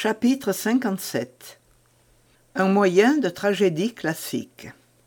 Chapitre 57. Un moyen de tragédie classique.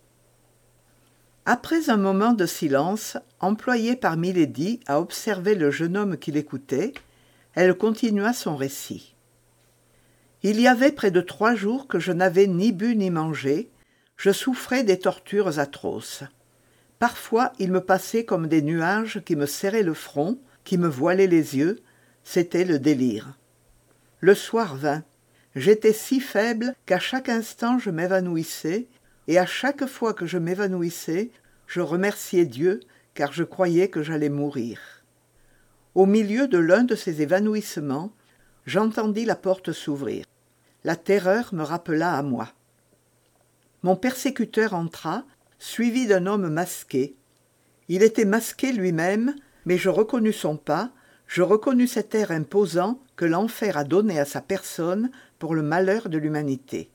Après un moment de silence, employé par Milady à observer le jeune homme qui l'écoutait, elle continua son récit. Il y avait près de 3 jours que je n'avais ni bu ni mangé, je souffrais des tortures atroces. Parfois, il me passait comme des nuages qui me serraient le front, qui me voilaient les yeux, c'était le délire. Le soir vint. J'étais si faible qu'à chaque instant je m'évanouissais, et à chaque fois que je m'évanouissais, je remerciais Dieu, car je croyais que j'allais mourir. Au milieu de l'un de ces évanouissements, j'entendis la porte s'ouvrir. La terreur me rappela à moi. Mon persécuteur entra, suivi d'un homme masqué. Il était masqué lui-même, mais je reconnus son pas, je reconnus cet air imposant que l'enfer a donné à sa personne pour le malheur de l'humanité.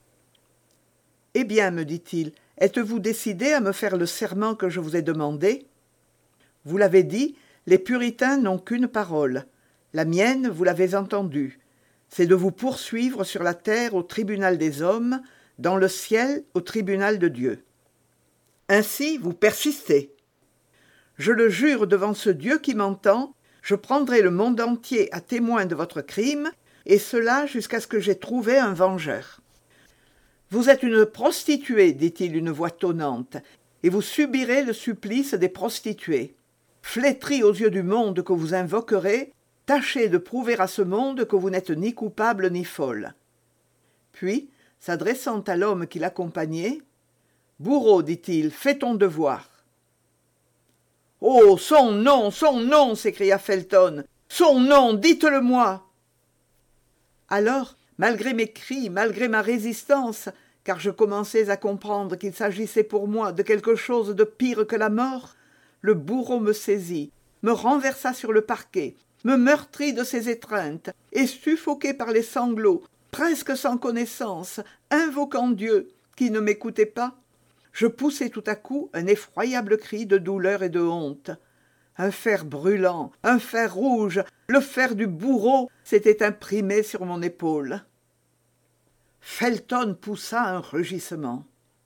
« Eh bien, me dit-il, êtes-vous décidé à me faire le serment que je vous ai demandé ? Vous l'avez dit, les puritains n'ont qu'une parole. La mienne, vous l'avez entendue. C'est de vous poursuivre sur la terre au tribunal des hommes, dans le ciel au tribunal de Dieu. Ainsi, vous persistez. Je le jure devant ce Dieu qui m'entend, je prendrai le monde entier à témoin de votre crime, et cela jusqu'à ce que j'aie trouvé un vengeur. Vous êtes une prostituée, dit-il d'une voix tonnante, et vous subirez le supplice des prostituées. Flétrie aux yeux du monde que vous invoquerez, tâchez de prouver à ce monde que vous n'êtes ni coupable ni folle. Puis, s'adressant à l'homme qui l'accompagnait, « Bourreau, dit-il, fais ton devoir. » « Oh, son nom !» s'écria Felton. « Son nom, dites-le-moi !» Alors, malgré mes cris, malgré ma résistance, car je commençais à comprendre qu'il s'agissait pour moi de quelque chose de pire que la mort, le bourreau me saisit, me renversa sur le parquet, me meurtrit de ses étreintes, et suffoqué par les sanglots, presque sans connaissance, invoquant Dieu, qui ne m'écoutait pas, je poussai tout à coup un effroyable cri de douleur et de honte. Un fer brûlant, un fer rouge, le fer du bourreau s'était imprimé sur mon épaule. Felton poussa un rugissement.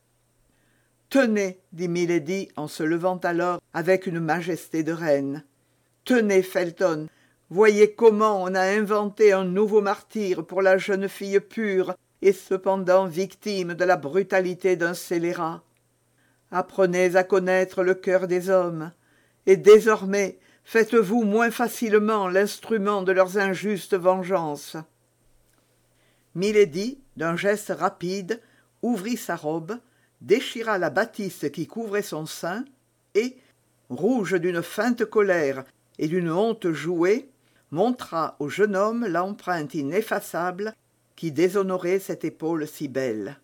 « Tenez, dit Milady en se levant alors avec une majesté de reine. Tenez, Felton, voyez comment on a inventé un nouveau martyre pour la jeune fille pure et cependant victime de la brutalité d'un scélérat. Apprenez à connaître le cœur des hommes, et désormais faites-vous moins facilement l'instrument de leurs injustes vengeances. » Milady, d'un geste rapide, ouvrit sa robe, déchira la batiste qui couvrait son sein, et, rouge d'une feinte colère et d'une honte jouée, montra au jeune homme l'empreinte ineffaçable qui déshonorait cette épaule si belle.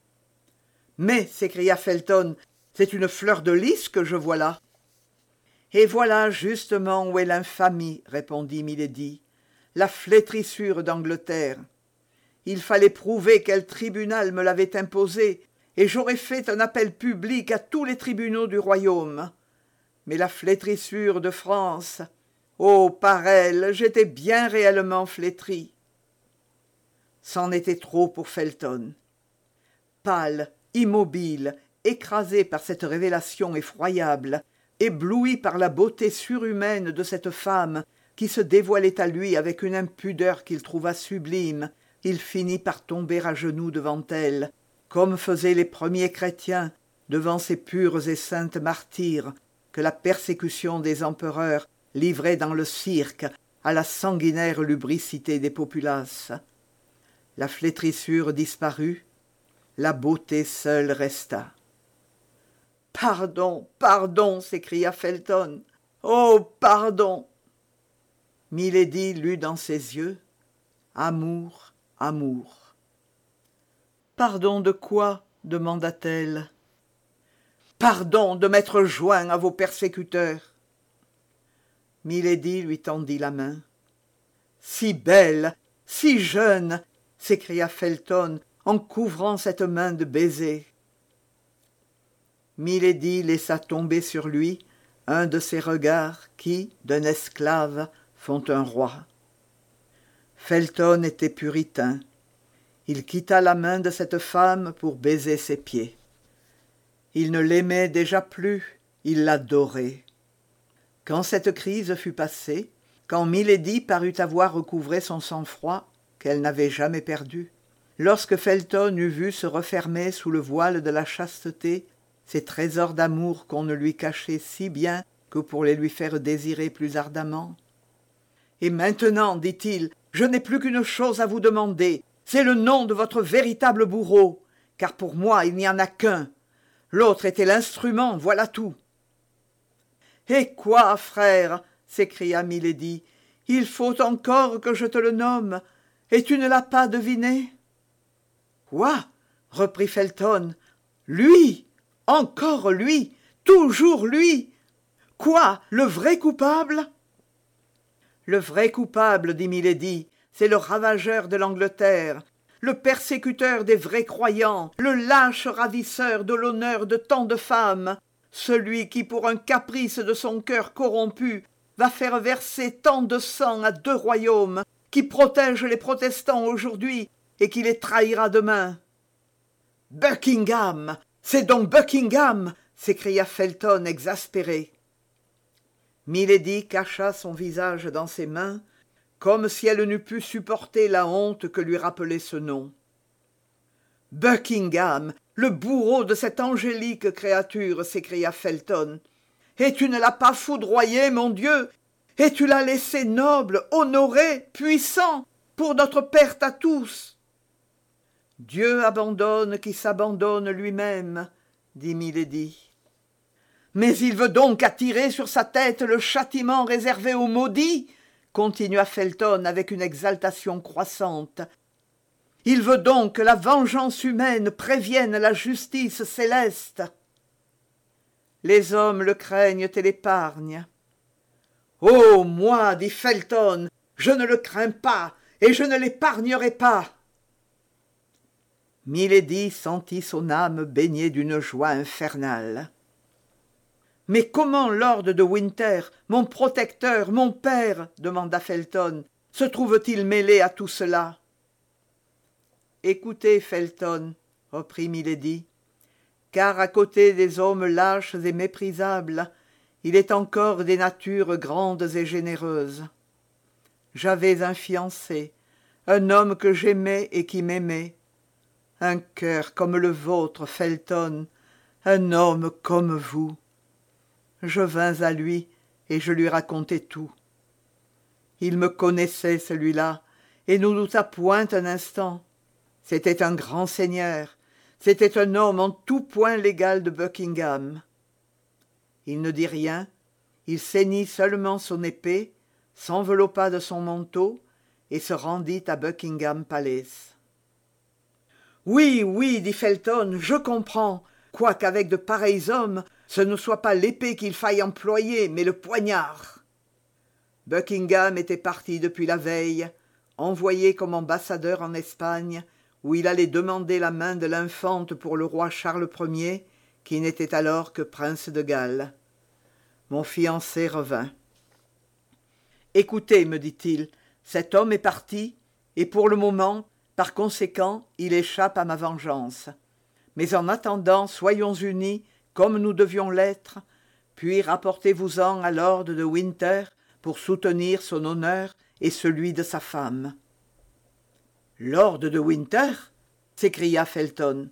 « Mais, s'écria Felton, c'est une fleur de lys que je vois là. »« Et voilà justement où est l'infamie, répondit Milady, la flétrissure d'Angleterre. Il fallait prouver quel tribunal me l'avait imposé, et j'aurais fait un appel public à tous les tribunaux du royaume. Mais la flétrissure de France, oh, par elle, j'étais bien réellement flétrie. » C'en était trop pour Felton. Pâle, immobile, écrasé par cette révélation effroyable, ébloui par la beauté surhumaine de cette femme qui se dévoilait à lui avec une impudeur qu'il trouva sublime, il finit par tomber à genoux devant elle, comme faisaient les premiers chrétiens devant ces pures et saintes martyrs que la persécution des empereurs livrait dans le cirque à la sanguinaire lubricité des populaces. La flétrissure disparut, la beauté seule resta. « Pardon, pardon !» s'écria Felton. « Oh, pardon !» Milady lut dans ses yeux « Amour, amour. »« Pardon de quoi ?» demanda-t-elle. « Pardon de m'être joint à vos persécuteurs. » Milady lui tendit la main. « Si belle, si jeune !» s'écria Felton en couvrant cette main de baisers. Milady laissa tomber sur lui un de ces regards qui, d'un esclave, font un roi. Felton était puritain. Il quitta la main de cette femme pour baiser ses pieds. Il ne l'aimait déjà plus, il l'adorait. Quand cette crise fut passée, quand Milady parut avoir recouvré son sang-froid, qu'elle n'avait jamais perdu, lorsque Felton eut vu se refermer sous le voile de la chasteté ces trésors d'amour qu'on ne lui cachait si bien que pour les lui faire désirer plus ardemment. « Et maintenant, dit-il, je n'ai plus qu'une chose à vous demander, c'est le nom de votre véritable bourreau, car pour moi il n'y en a qu'un. L'autre était l'instrument, voilà tout. » « Eh quoi, frère ?» s'écria Milady. « Il faut encore que je te le nomme, et tu ne l'as pas deviné ?»« Quoi ?» reprit Felton. « Lui, encore lui, toujours lui. Quoi, le vrai coupable ?» « Le vrai coupable, dit Milady, c'est le ravageur de l'Angleterre, le persécuteur des vrais croyants, le lâche ravisseur de l'honneur de tant de femmes, celui qui, pour un caprice de son cœur corrompu, va faire verser tant de sang à 2 royaumes, qui protège les protestants aujourd'hui et qui les trahira demain. « Buckingham, c'est donc Buckingham !» s'écria Felton exaspéré. Milady cacha son visage dans ses mains, comme si elle n'eût pu supporter la honte que lui rappelait ce nom. « Buckingham, le bourreau de cette angélique créature !» s'écria Felton. « Et tu ne l'as pas foudroyé, mon Dieu, et tu l'as laissé noble, honoré, puissant, pour notre perte à tous. »« Dieu abandonne qui s'abandonne lui-même, » dit Milady. « Mais il veut donc attirer sur sa tête le châtiment réservé aux maudits, » continua Felton avec une exaltation croissante. « Il veut donc que la vengeance humaine prévienne la justice céleste. » Les hommes le craignent et l'épargnent. « Oh, moi, dit Felton, je ne le crains pas, et je ne l'épargnerai pas. » Milady sentit son âme baignée d'une joie infernale. « Mais comment Lord de Winter, mon protecteur, mon père, demanda Felton, se trouve-t-il mêlé à tout cela ?»« Écoutez, Felton, reprit Milady, car à côté des hommes lâches et méprisables, il est encore des natures grandes et généreuses. J'avais un fiancé, un homme que j'aimais et qui m'aimait, un cœur comme le vôtre, Felton, un homme comme vous. Je vins à lui et je lui racontai tout. Il me connaissait, celui-là, et ne douta point un instant. C'était un grand seigneur, c'était un homme en tout point l'égal de Buckingham. Il ne dit rien, il ceignit seulement son épée, s'enveloppa de son manteau et se rendit à Buckingham Palace. « Oui, oui, dit Felton, je comprends, quoiqu'avec de pareils hommes, ce ne soit pas l'épée qu'il faille employer, mais le poignard. » Buckingham était parti depuis la veille, envoyé comme ambassadeur en Espagne, où il allait demander la main de l'infante pour le roi Charles Ier, qui n'était alors que prince de Galles. Mon fiancé revint. « Écoutez, me dit-il, cet homme est parti, et pour le moment, par conséquent, il échappe à ma vengeance. Mais en attendant, soyons unis, comme nous devions l'être, puis rapportez-vous-en à Lord de Winter pour soutenir son honneur et celui de sa femme. »« Lord de Winter ?» s'écria Felton.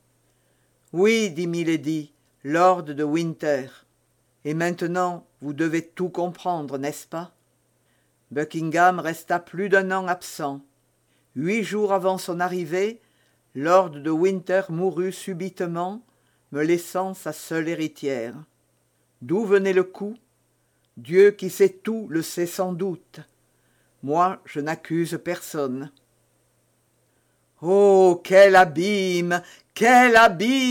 « Oui, dit Milady, Lord de Winter. Et maintenant, vous devez tout comprendre, n'est-ce pas ? Buckingham resta plus d'1 an absent. 8 jours avant son arrivée, Lord de Winter mourut subitement, me laissant sa seule héritière. D'où venait le coup ? Dieu qui sait tout le sait sans doute. Moi, je n'accuse personne. »« Oh, quel abîme ! Quel abîme !»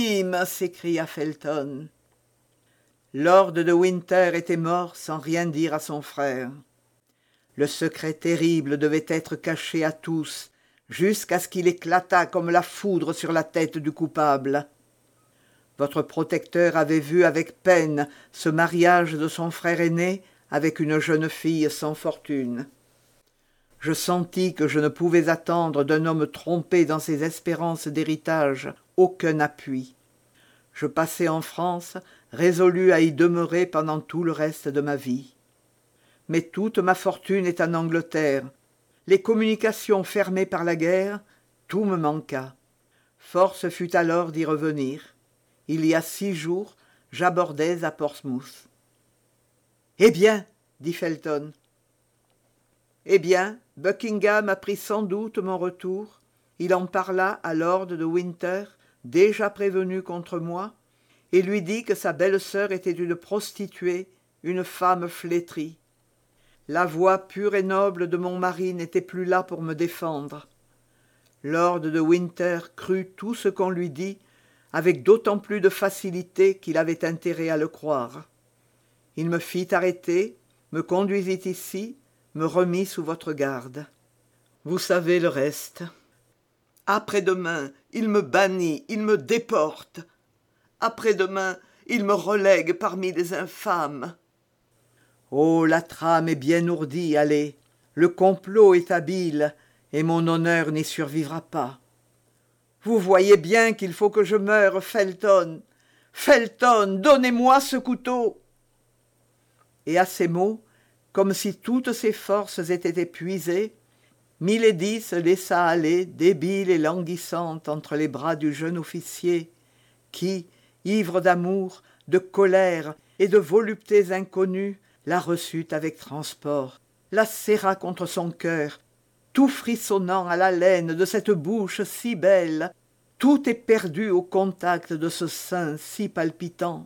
s'écria Felton. Lord de Winter était mort sans rien dire à son frère. Le secret terrible devait être caché à tous, jusqu'à ce qu'il éclatât comme la foudre sur la tête du coupable. Votre protecteur avait vu avec peine ce mariage de son frère aîné avec une jeune fille sans fortune. Je sentis que je ne pouvais attendre d'un homme trompé dans ses espérances d'héritage aucun appui. Je passai en France, résolu à y demeurer pendant tout le reste de ma vie. Mais toute ma fortune est en Angleterre. Les communications fermées par la guerre, tout me manqua. Force fut alors d'y revenir. Il y a 6 jours, j'abordais à Portsmouth. « Eh bien, dit Felton. Eh bien, Buckingham apprit sans doute mon retour. Il en parla à Lord de Winter, déjà prévenu contre moi, et lui dit que sa belle-sœur était une prostituée, une femme flétrie. La voix pure et noble de mon mari n'était plus là pour me défendre. Lord de Winter crut tout ce qu'on lui dit, avec d'autant plus de facilité qu'il avait intérêt à le croire. Il me fit arrêter, me conduisit ici, me remit sous votre garde. Vous savez le reste. Après-demain, il me bannit, il me déporte. Après-demain, il me relègue parmi les infâmes. Oh, la trame est bien ourdie, allez. Le complot est habile, et mon honneur n'y survivra pas. Vous voyez bien qu'il faut que je meure, Felton. Felton, donnez-moi ce couteau. Et à ces mots, comme si toutes ses forces étaient épuisées, Milady se laissa aller, débile et languissante, entre les bras du jeune officier, qui, ivre d'amour, de colère et de voluptés inconnues, la reçut avec transport, la serra contre son cœur, tout frissonnant à l'haleine de cette bouche si belle, tout éperdu au contact de ce sein si palpitant.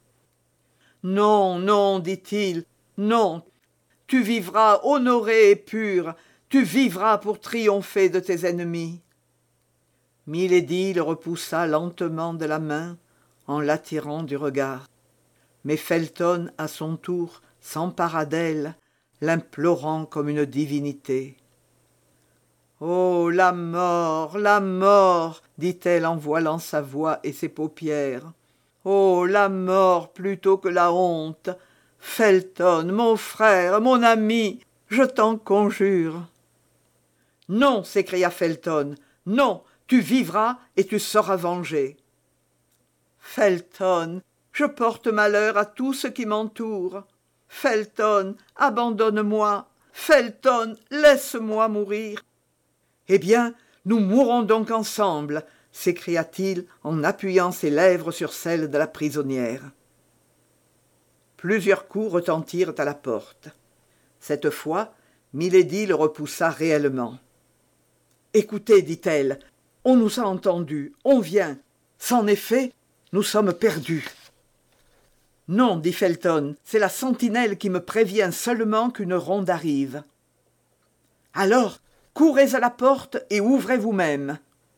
« Non, non, dit-il, non, tu vivras honoré et pur, tu vivras pour triompher de tes ennemis. » Milady le repoussa lentement de la main, en l'attirant du regard. Mais Felton, à son tour, s'empara d'elle, l'implorant comme une divinité. « Oh, la mort, dit-elle en voilant sa voix et ses paupières. Oh, la mort plutôt que la honte. Felton, mon frère, mon ami, je t'en conjure. » « Non, s'écria Felton, non, tu vivras et tu seras vengé. »« Felton, je porte malheur à tout ce qui m'entoure. Felton, abandonne-moi. Felton, laisse-moi mourir. »« Eh bien, nous mourrons donc ensemble, » s'écria-t-il en appuyant ses lèvres sur celles de la prisonnière. Plusieurs coups retentirent à la porte. Cette fois, Milady le repoussa réellement. « Écoutez, dit-elle, on nous a entendus, on vient. C'en est fait, nous sommes perdus. »« Non, dit Felton, c'est la sentinelle qui me prévient seulement qu'une ronde arrive. »« Alors, courez à la porte et ouvrez vous-même. »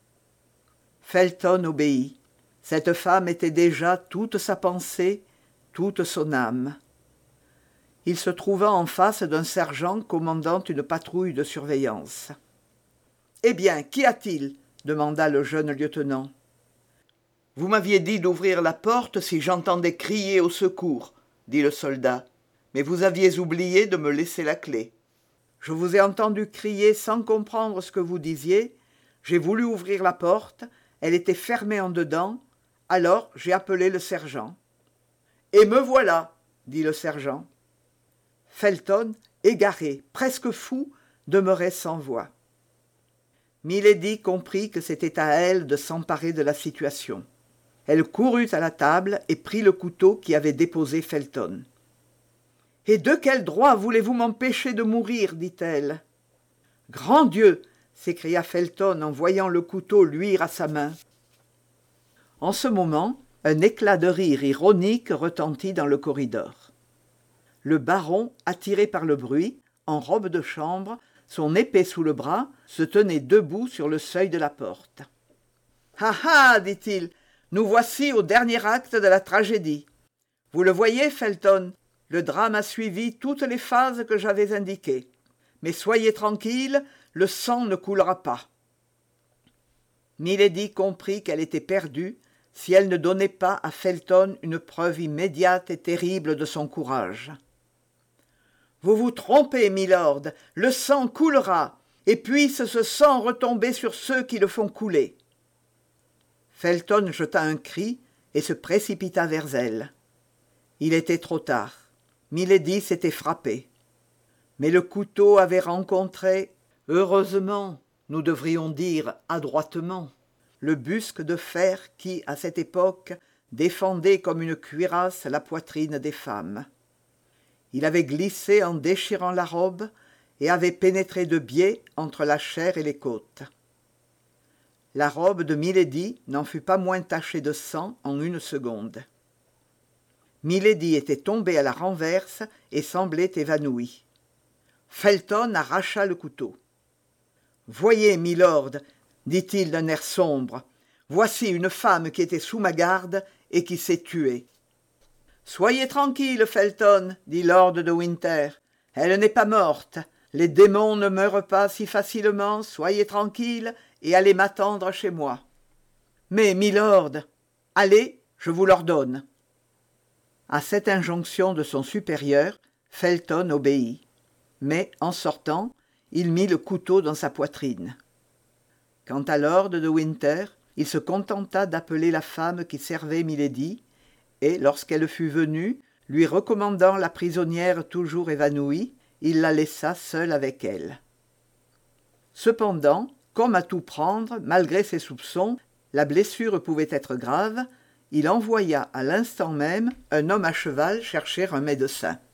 Felton obéit. Cette femme était déjà toute sa pensée, toute son âme. Il se trouva en face d'un sergent commandant une patrouille de surveillance. « Eh bien, qu'y a-t-il » demanda le jeune lieutenant. « Vous m'aviez dit d'ouvrir la porte si j'entendais crier au secours, » dit le soldat, « mais vous aviez oublié de me laisser la clé. Je vous ai entendu crier sans comprendre ce que vous disiez, j'ai voulu ouvrir la porte, elle était fermée en dedans, alors j'ai appelé le sergent. »« Et me voilà, » dit le sergent. Felton, égaré, presque fou, demeurait sans voix. Milady comprit que c'était à elle de s'emparer de la situation. Elle courut à la table et prit le couteau qu'y avait déposé Felton. « Et de quel droit voulez-vous m'empêcher de mourir » dit-elle. « Grand Dieu !» s'écria Felton en voyant le couteau luire à sa main. En ce moment, un éclat de rire ironique retentit dans le corridor. Le baron, attiré par le bruit, en robe de chambre, son épée sous le bras, se tenait debout sur le seuil de la porte. « Ah ah !» dit-il, « nous voici au dernier acte de la tragédie. Vous le voyez, Felton, le drame a suivi toutes les phases que j'avais indiquées. Mais soyez tranquille, le sang ne coulera pas. » Milady comprit qu'elle était perdue si elle ne donnait pas à Felton une preuve immédiate et terrible de son courage. Vous vous trompez, milord, le sang coulera, et puisse ce sang retomber sur ceux qui le font couler. » Felton jeta un cri et se précipita vers elle. Il était trop tard. Milady s'était frappée. Mais le couteau avait rencontré, heureusement, nous devrions dire adroitement, le busc de fer qui, à cette époque, défendait comme une cuirasse la poitrine des femmes. Il avait glissé en déchirant la robe et avait pénétré de biais entre la chair et les côtes. La robe de Milady n'en fut pas moins tachée de sang en une seconde. Milady était tombée à la renverse et semblait évanouie. Felton arracha le couteau. « Voyez, milord, dit-il d'un air sombre, voici une femme qui était sous ma garde et qui s'est tuée. »« Soyez tranquille, Felton, dit lord de Winter. Elle n'est pas morte. Les démons ne meurent pas si facilement. Soyez tranquille et allez m'attendre chez moi. »« Mais, milord, allez, je vous l'ordonne. » À cette injonction de son supérieur, Felton obéit. Mais, en sortant, il mit le couteau dans sa poitrine. Quant à lord de Winter, il se contenta d'appeler la femme qui servait Milady, et, lorsqu'elle fut venue, lui recommandant la prisonnière toujours évanouie, il la laissa seule avec elle. Cependant, comme à tout prendre, malgré ses soupçons, la blessure pouvait être grave, il envoya à l'instant même un homme à cheval chercher un médecin.